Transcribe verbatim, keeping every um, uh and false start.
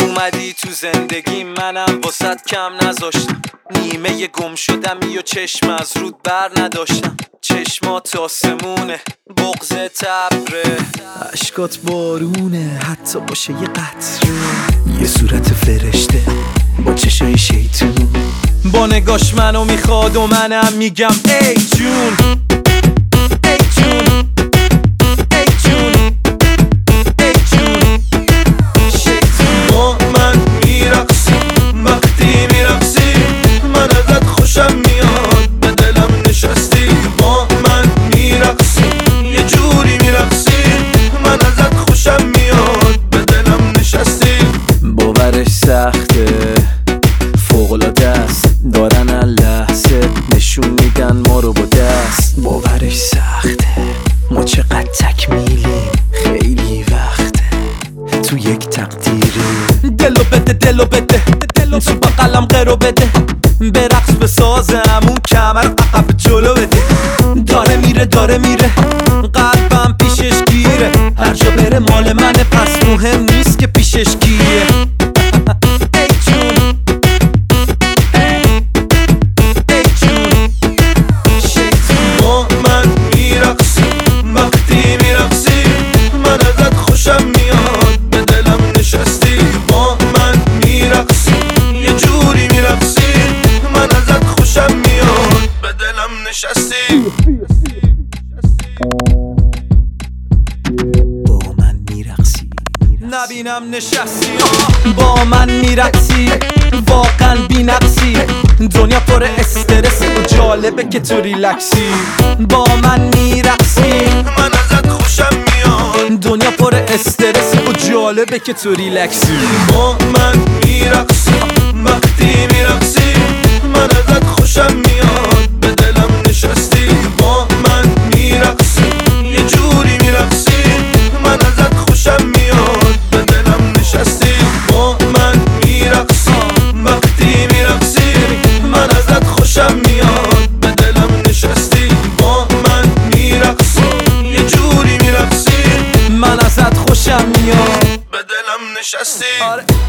اومدی تو زندگی منم واسط کم نذاشتم، نیمه گم شدمی و چشم از رود بر نداشتم. چشمات آسمونه، بغض تبره، عشقات بارونه، حتی باشه یه قطره. یه صورت فرشته با چشای شیطون، با نگاش منو میخواد و منم میگم ای جون ای جون ای جون ای جون. شیطون با من میرقصی، وقتی میرقصی من ازت خوشم میاد، به دلم نشستی. با من میرقصی، یه جوری میرقصی من ازت خوشم میاد، به دلم نشستی. باورش سخته، فوق‌العاده است، دارن لحظه نشون میدن ما رو با دست. باورش سخته، ما چقدر تکمیلیم، خیلی وقته تو یک تقدیری. دلو بده دلو بده تو بقلم قرو بده، به رقص بسازم اون کمر عقب جلو بده. داره میره داره میره قلبم پیشش گیره، هر جا بره مال منه پس مهم نیست که پیشش کیه. ای جون ای جون. شیطون با من میرقصی، وقتی میرقصی من ازت خوشم میاد، به دلم نشستی. با من میرقصی، یه جوری میرقصی من ازت خوشم میاد، به دلم نشستی. با من میرقصی، نبینم نشستی با من میرقصی، واقعا بی نقصی. دنیا پر استرس و جالبه که تو ریلکسی. با من میرقصی، من ازت خوشم میاد، دنیا پر استرس و جالبه که تو ریلکسی. با من میرقصی، وقتی میرقصی من ازت خوشم میاد، به دلم نشستی. با من میرقصی، یه جوری میرقصی من ازت خوشم میاد، به دلم نشستی. با من میرقصی، وقتی میرقصی من ازت خوشم میاد، به دلم نشستی. با من میرقصی، یه جوری میرقصی من ازت خوشم میاد، به دلم نشستی. آره.